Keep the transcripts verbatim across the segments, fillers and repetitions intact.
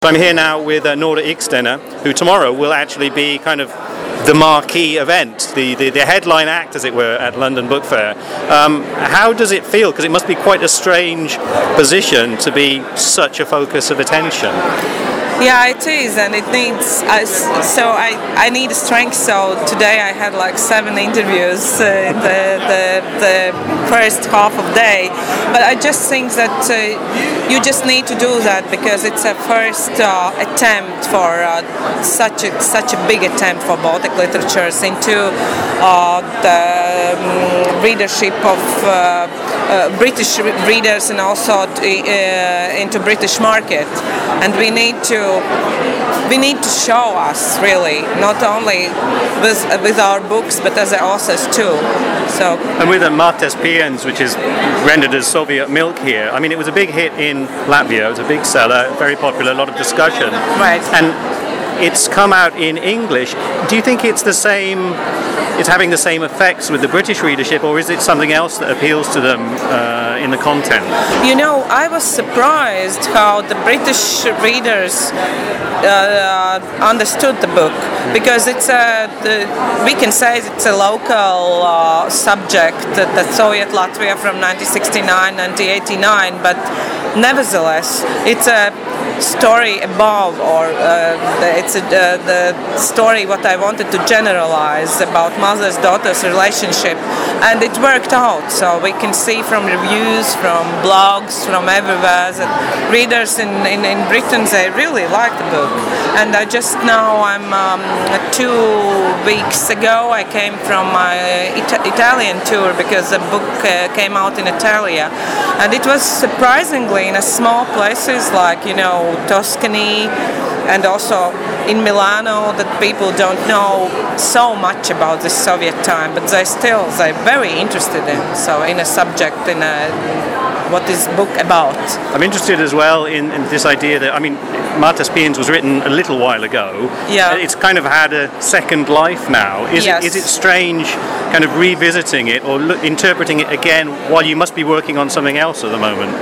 I'm here now with uh, Nora Ikstener, who tomorrow will actually be kind of the marquee event, the, the, the headline act, as it were, at London Book Fair. Um, how does it feel? Because it must be quite a strange position to be such a focus of attention. Yeah, it is, and it needs. Uh, so I, I need strength. So today I had like seven interviews uh, the, the the first half of day, but I just think that uh, you just need to do that because it's a first uh, attempt for uh, such a such a big attempt for Baltic literatures into uh, the um, readership of uh, uh, British readers and also uh, into British market, and we need to. We need to show us really, not only with with our books, but as authors too. So. And with the Mātes Piens, which is rendered as Soviet milk here, I mean, it was a big hit in Latvia. It was a big seller, very popular, a lot of discussion. Right. And it's come out in English. Do you think it's the same? It's having the same effects with the British readership, or is it something else that appeals to them uh, in the content? You know, I was surprised how the British readers uh, understood the book, because it's a the, we can say it's a local uh, subject, that the Soviet Latvia from nineteen sixty-nine, nineteen eighty-nine, but nevertheless, it's a story above, or uh, it's a, uh, the story what I wanted to generalize about mother's daughter's relationship, and it worked out. So we can see from reviews, from blogs, from everywhere that readers in, in, in Britain, they really like the book. And I just now I'm um, two weeks ago I came from my Ita- Italian tour because the book uh, came out in Italia, and it was surprisingly in a small places like, you know, Tuscany, and also in Milano, that people don't know so much about the Soviet time, but they still they're very interested in. So in a subject, in a what is book about. I'm interested as well in, in this idea that, I mean, Mātes Piens was written a little while ago. Yeah. It's kind of had a second life now. Is yes. it is it strange kind of revisiting it or lo- interpreting it again while you must be working on something else at the moment?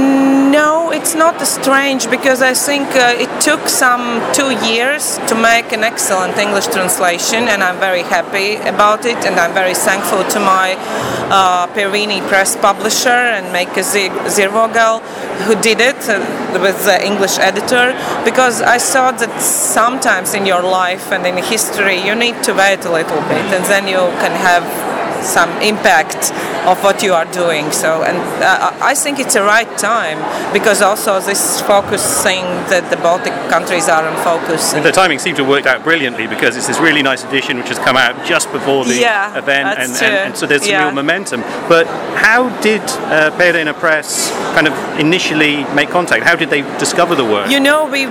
No, it's not strange, because I think uh, it took some two years to make an excellent English translation, and I'm very happy about it, and I'm very thankful to my uh, Perini Press publisher and Maker Zirvogel, who did it uh, with the English editor, because I thought that sometimes in your life and in history you need to wait a little bit, and then you can have some impact of what you are doing. So, and uh, I think it's the right time, because also this focusing that the Baltic countries are on focus. And the timing seemed to have worked out brilliantly, because it's this really nice edition which has come out just before the yeah, event, and, and, and so there's yeah. real momentum. But how did uh, Pereina Press kind of initially make contact? How did they discover the work? You know, we um,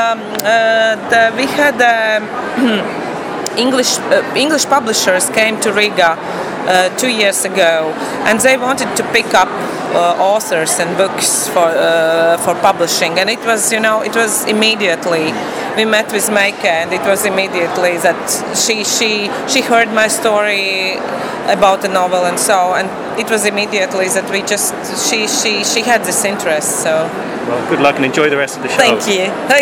uh, the, we had um, English uh, English publishers came to Riga uh, two years ago, and they wanted to pick up uh, authors and books for uh, for publishing, and it was, you know, it was immediately. We met with Maika, and it was immediately that she she she heard my story about the novel, and so, and it was immediately that we just she she she had this interest. So. Well, good luck and enjoy the rest of the show. Thank you.